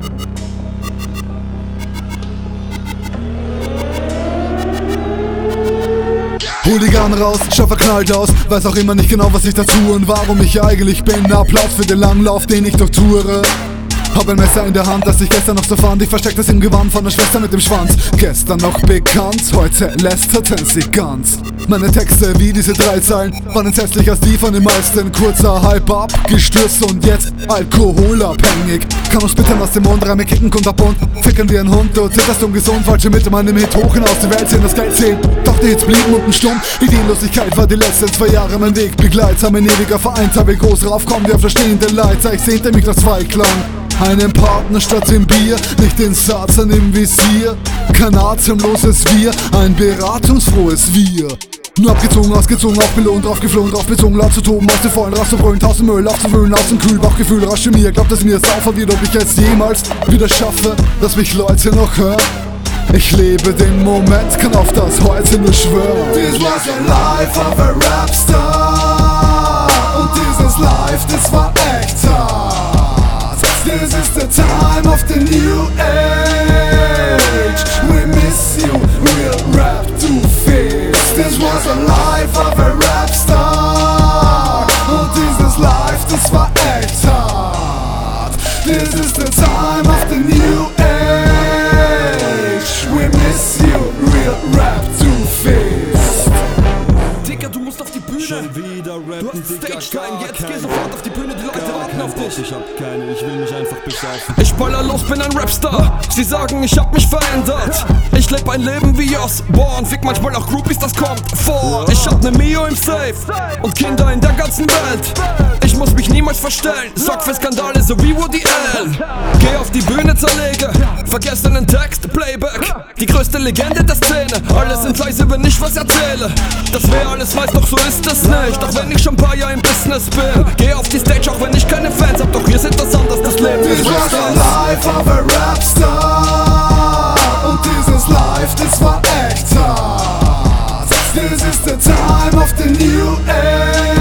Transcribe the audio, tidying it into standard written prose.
Hooligan raus, schau verknallt aus, weiß auch immer nicht genau, was ich dazu und warum ich eigentlich bin. Applaus für den langen Lauf, den ich durchtoure. Hab ein Messer in der Hand, das ich gestern noch so fand. Ich versteck das im Gewand von der Schwester mit dem Schwanz. Gestern noch bekannt, heute lästerten sie ganz. Meine Texte wie diese 3 Zeilen waren entsetzlich als die von den meisten. Kurzer Hype abgestürzt und jetzt alkoholabhängig. Kann uns Splittern aus dem Mund, Reime kicken kunterbunt. Ficken wie ein Hund, du zitterst ungesund. Falsche Mitte, meinem Hit hoch hinaus die Welt sehen, das Geld zählen. Doch die Hits blieben unten stumm. Ideenlosigkeit war die letzten 2 Jahre mein Weg. Begleiter, mein ewiger Vereint, will groß raufkommen, wir verstehende Leiter. Ich sehnte mich nach Zweiklang. Einen Partner statt dem Bier, nicht den Satan im Visier. Kein atemloses Wir, ein beratungsfrohes Wir. Nur abgezogen, ausgezogen, aufbelohnt, draufgeflogen, draufbezogen, laut zu toben, aus dem vollen Rast zu brüllen, tausend Müll aufzuwühlen, aus dem Kühlbachgefühl rasch in mir. Glaubt es mir saufer wird, ob ich es jemals wieder schaffe, dass mich Leute noch hören. Ich lebe den Moment, kann auf das heute nur schwören. This was the life of a Rapstar. Und dieses Life, das war echt hart. This is the time of the new age. We miss you, we'll rap to fix. This was the life of a Rapstar. Und dieses Life, das war echt hart. This is the time of the new age. We miss you, we'll rap to fix. Digga, du musst auf die Bühne. Schon wieder rappen, Du hast Stage-Time, jetzt geh sofort auf die Bühne, die Leute warten auf dich. Ich hab keine, ich will mich einfach besaufen. Ich baller los, bin ein Rapstar. Sie sagen, ich hab mich verändert. Ich leb ein Leben wie Osborn. Fick manchmal auch Groupies, das kommt vor. Ich hab ne Mio im Safe und Kinder in der ganzen Welt. Ich muss mich niemals verstellen, sorg für Skandale so wie Woody Allen. Geh auf die Bühne, zerlege vergessenen Text, Playback. Die größte Legende der Szene. Alle sind leise, wenn ich was erzähle. Das wer alles weiß, doch so ist es nicht. Doch wenn ich schon ein paar Jahre im Business bin, geh auf die Stage, auch wenn ich keine Fans hab. Doch wir sind das anders, das Leben This ist was the Rapstars. life of a Rapstar. Und dieses Life, das war echt hart. This is the time of the new age.